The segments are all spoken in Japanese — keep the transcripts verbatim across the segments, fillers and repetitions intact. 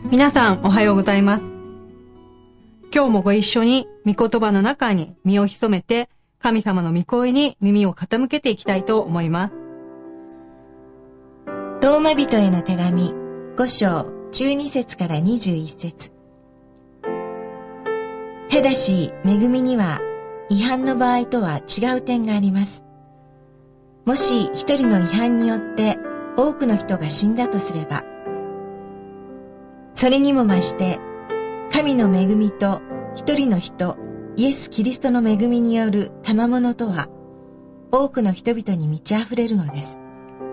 皆さんおはようございます。今日もご一緒に御言葉の中に身を潜めて神様の御声に耳を傾けていきたいと思います。 ローマ人への手紙ご章じゅうに節からにじゅういち節。ただし恵みには違反の場合とは違う点があります。もし一人の違反によって多くの人が死んだとすれば、それにも増して神の恵みと一人の人イエス・キリストの恵みによる賜物とは多くの人々に満ち溢れるのです。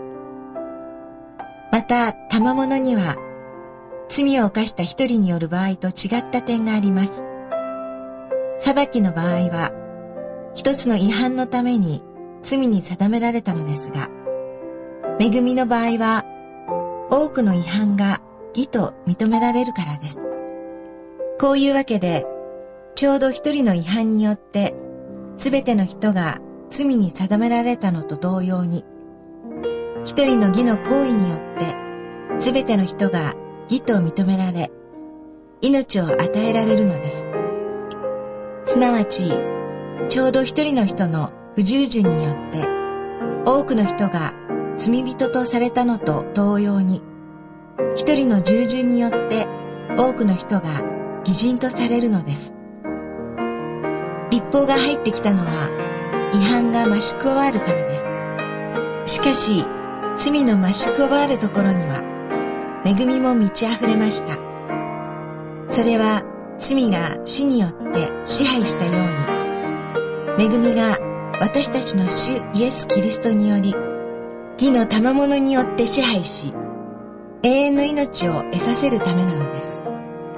また賜物には罪を犯した一人による場合と違った点があります。裁きの場合は一つの違反のために罪に定められたのですが、恵みの場合は多くの違反が義と認められるからです。こういうわけで、ちょうど一人の違反によってすべての人が罪に定められたのと同様に、一人の義の行為によってすべての人が義と認められ、命を与えられるのです。すなわち、ちょうど一人の人の不従順によって多くの人が罪人とされたのと同様に、一人の従順によって多くの人が義人とされるのです。律法が入ってきたのは違反が増し加わるためです。しかし罪の増し加わるところには恵みも満ち溢れました。それは罪が死によって支配したように、恵みが私たちの主イエス・キリストにより義の賜物によって支配し、永遠の命を得させるためなのです。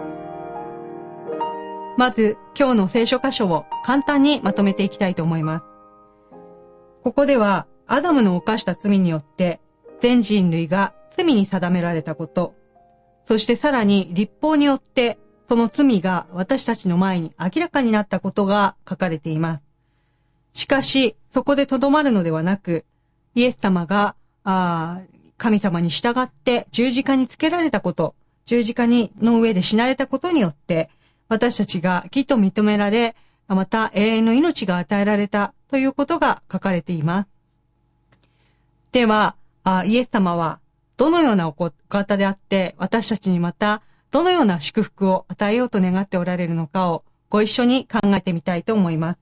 まず今日の聖書箇所を簡単にまとめていきたいと思います。ここではアダムの犯した罪によって全人類が罪に定められたこと、そしてさらに律法によってその罪が私たちの前に明らかになったことが書かれています。しかしそこでとどまるのではなく、イエス様があ神様に従って十字架につけられたこと、十字架にの上で死なれたことによって、私たちが義と認められ、また永遠の命が与えられたということが書かれています。では、イエス様はどのようなお方であって、私たちにまたどのような祝福を与えようと願っておられるのかをご一緒に考えてみたいと思います。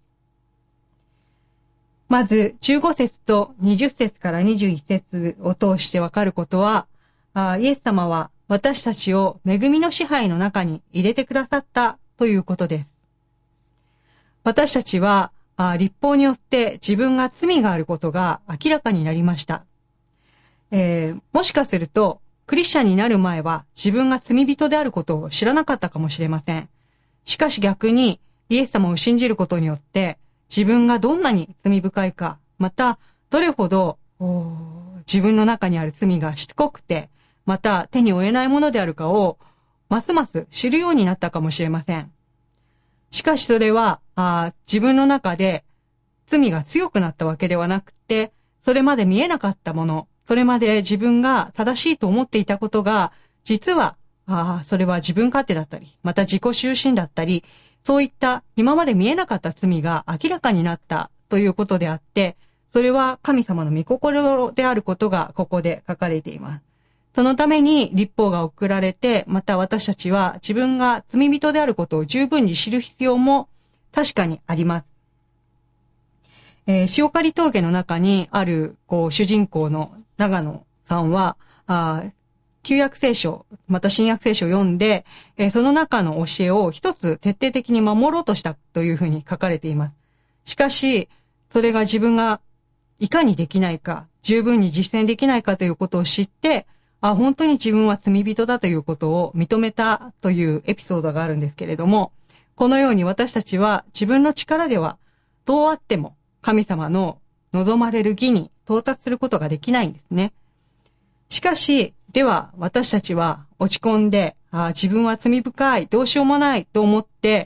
まずじゅうご節とにじゅっ節からにじゅういち節を通してわかることは、イエス様は私たちを恵みの支配の中に入れてくださったということです。私たちは律法によって自分が罪があることが明らかになりました。えー、もしかするとクリスチャンになる前は自分が罪人であることを知らなかったかもしれません。しかし逆にイエス様を信じることによって自分がどんなに罪深いか、またどれほど自分の中にある罪がしつこくて、また手に負えないものであるかをますます知るようになったかもしれません。しかしそれはあ自分の中で罪が強くなったわけではなくて、それまで見えなかったもの、それまで自分が正しいと思っていたことが、実はあそれは自分勝手だったり、また自己中心だったり、そういった今まで見えなかった罪が明らかになったということであって、それは神様の御心であることがここで書かれています。そのために律法が送られて、また私たちは自分が罪人であることを十分に知る必要も確かにあります。えー、塩刈峠の中にあるこう主人公の長野さんは、あ旧約聖書、また新約聖書を読んで、えー、その中の教えを一つ徹底的に守ろうとしたというふうに書かれています。しかし、それが自分がいかにできないか、十分に実践できないかということを知って、あ、本当に自分は罪人だということを認めたというエピソードがあるんですけれども、このように私たちは自分の力ではどうあっても神様の望まれる義に到達することができないんですね。しかし、では私たちは落ち込んで、あ自分は罪深い、どうしようもないと思って、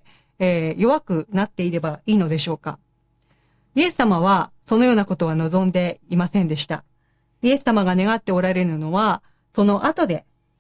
えー、弱くなっていればいいのでしょうか。イエス様はそのようなことは望んでいませんでした。イエス様が願っておられるのは、その後で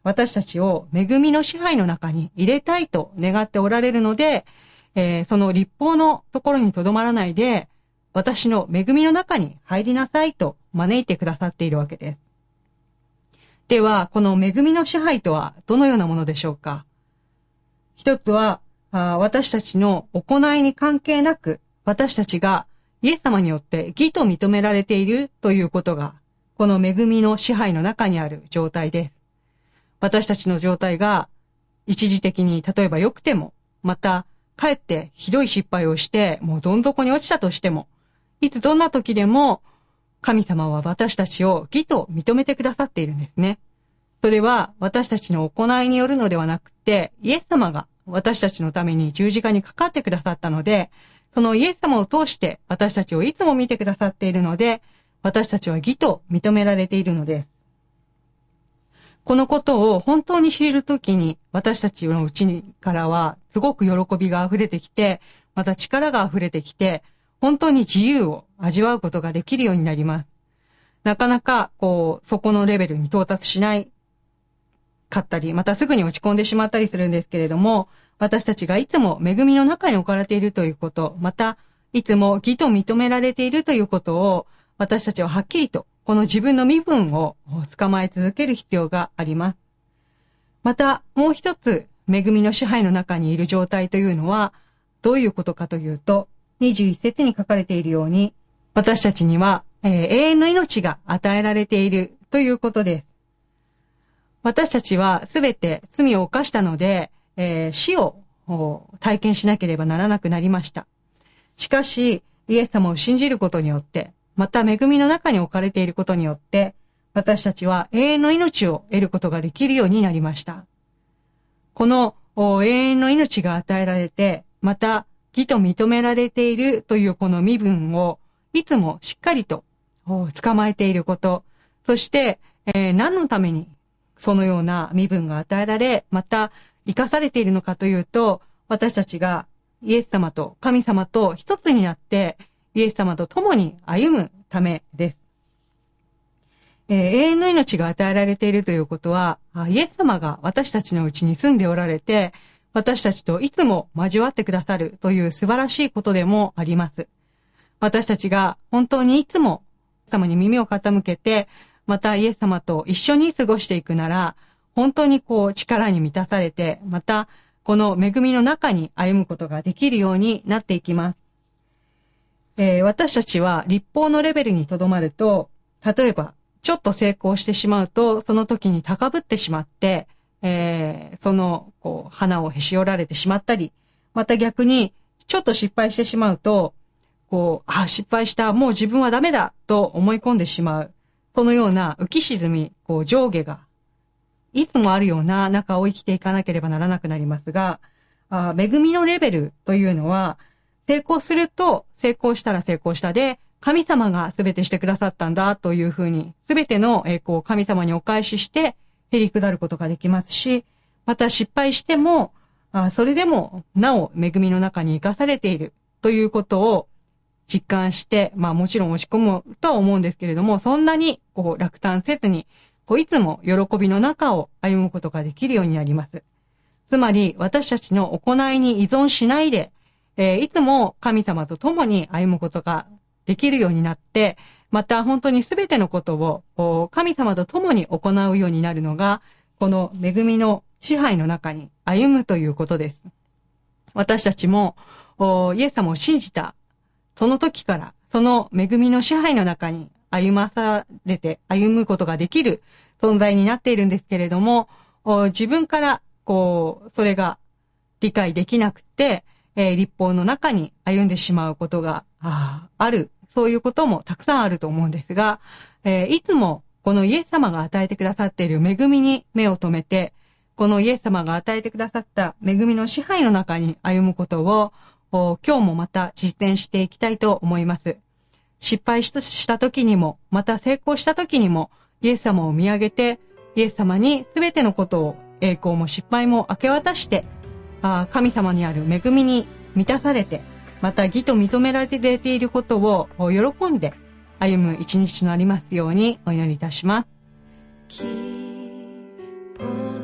私たちを恵みの支配の中に入れたいと願っておられるので、えー、その律法のところにとどまらないで、私の恵みの中に入りなさいと招いてくださっているわけです。では、この恵みの支配とはどのようなものでしょうか。一つは、あ私たちの行いに関係なく、私たちがイエス様によって義と認められているということが、この恵みの支配の中にある状態です。私たちの状態が一時的に例えば良くても、またかえってひどい失敗をしてもうどん底に落ちたとしても、いつどんな時でも神様は私たちを義と認めてくださっているんですね。それは私たちの行いによるのではなくて、イエス様が私たちのために十字架にかかってくださったので、そのイエス様を通して私たちをいつも見てくださっているので、私たちは義と認められているのです。このことを本当に知るときに、私たちのうちからはすごく喜びが溢れてきて、また力が溢れてきて、本当に自由を味わうことができるようになります。なかなか、こう、そこのレベルに到達しないかったり、またすぐに落ち込んでしまったりするんですけれども、私たちがいつも恵みの中に置かれているということ、また、いつも義と認められているということを、私たちははっきりと、この自分の身分を捕まえ続ける必要があります。また、もう一つ、恵みの支配の中にいる状態というのは、どういうことかというと、にじゅういち節に書かれているように、私たちには、えー、永遠の命が与えられているということです。私たちはすべて罪を犯したので、えー、死を体験しなければならなくなりました。しかし、イエス様を信じることによって、また恵みの中に置かれていることによって、私たちは永遠の命を得ることができるようになりました。この永遠の命が与えられて、また義と認められているというこの身分をいつもしっかりと捕まえていること、そして、えー、何のためにそのような身分が与えられ、また生かされているのかというと、私たちがイエス様と神様と一つになって、イエス様と共に歩むためです。えー、永遠の命が与えられているということは、イエス様が私たちのうちに住んでおられて、私たちといつも交わってくださるという素晴らしいことでもあります。私たちが本当にいつもイエス様に耳を傾けて、またイエス様と一緒に過ごしていくなら、本当にこう力に満たされて、またこの恵みの中に歩むことができるようになっていきます。えー、私たちは律法のレベルにとどまると、例えばちょっと成功してしまうと、その時に高ぶってしまって、えー、そのこう花をへし折られてしまったり、また逆にちょっと失敗してしまうと、こう、あ、失敗した、もう自分はダメだと思い込んでしまう。そのような浮き沈み、こう上下がいつもあるような中を生きていかなければならなくなりますが、あ恵みのレベルというのは、成功すると成功したら成功したで、神様が全てしてくださったんだというふうに、全ての栄光を神様にお返しして、へり下ることができますし、また失敗しても、あそれでもなお恵みの中に生かされているということを実感して、まあもちろん押し込むとは思うんですけれども、そんなにこう落胆せずに、こういつも喜びの中を歩むことができるようになります。つまり私たちの行いに依存しないで、えー、いつも神様と共に歩むことができるようになって、また本当にすべてのことを神様と共に行うようになるのが、この恵みの支配の中に歩むということです。私たちもイエス様を信じたその時から、その恵みの支配の中に歩まされて、歩むことができる存在になっているんですけれども、自分からこう、それが理解できなくて、えー、律法の中に歩んでしまうことが あ, ある。そういうこともたくさんあると思うんですが、えー、いつもこのイエス様が与えてくださっている恵みに目を留めて、このイエス様が与えてくださった恵みの支配の中に歩むことを、今日もまた実践していきたいと思います。失敗した時にも、また成功した時にも、イエス様を見上げて、イエス様に全てのことを、栄光も失敗も明け渡して、神様にある恵みに満たされて、また義と認められていることを喜んで歩む一日となりますようにお祈りいたします。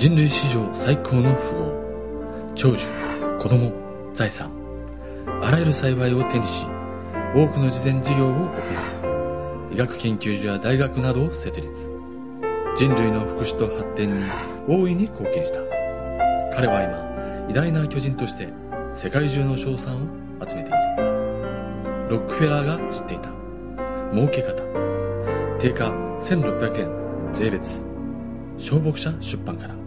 人類史上最高の富豪、長寿、子供、財産、あらゆる幸いを手にし、多くの慈善事業を行い、医学研究所や大学などを設立。人類の福祉と発展に大いに貢献した。彼は今、偉大な巨人として世界中の称賛を集めている。ロックフェラーが知っていた儲け方。定価せんろっぴゃくえん税別。小牧者出版から。